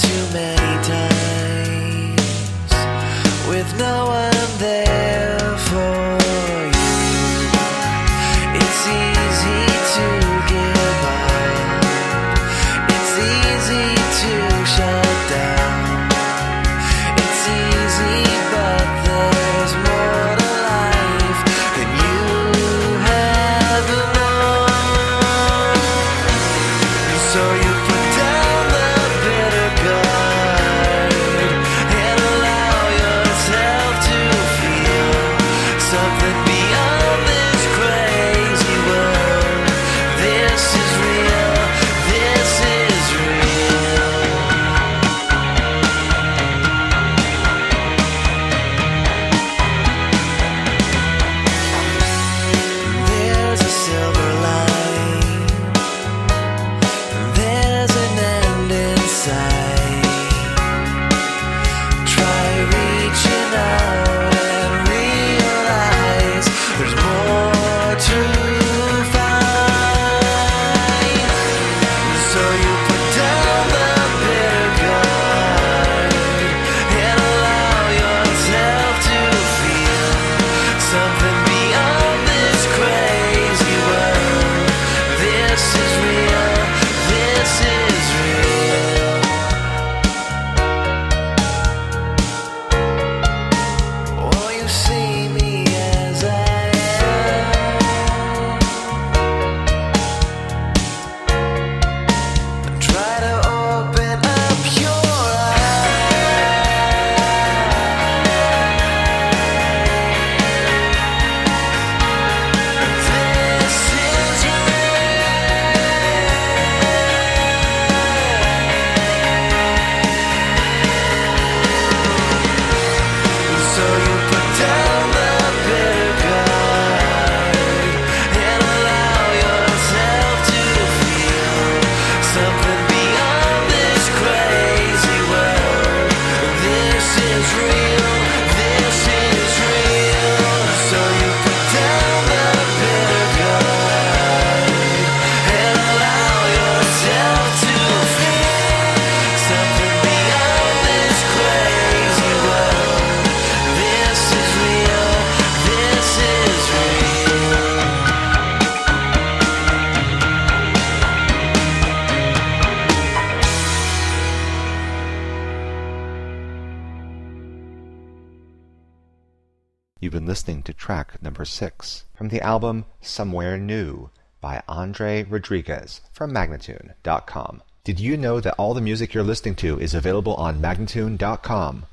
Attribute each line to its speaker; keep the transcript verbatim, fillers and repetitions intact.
Speaker 1: too many times with no one there for you. It's easy to give up. It's easy to shut down. It's easy, but there's more to life than you have known. So you put down the bitter guard and allow yourself to feel something beyond this crazy world. This is real. This is real. There's a silver line. There's an end in sight. Try reaching out and realize there's more to find. So you put down the bitter guard and allow yourself to feel something beyond this crazy world. This is real. This is real. Oh, you see me as I am. Try to open up your eyes. This is So you put down the bitter guard and allow yourself to feel something beyond this crazy world. This is real. This is real. So you put down the bitter guard and allow yourself to feel something beyond this crazy world. This is real. This is real.
Speaker 2: You've been listening to track number six from the album Somewhere New by Andre Rodriguez from Magnatune dot com. Did you know that all the music you're listening to is available on Magnatune dot com?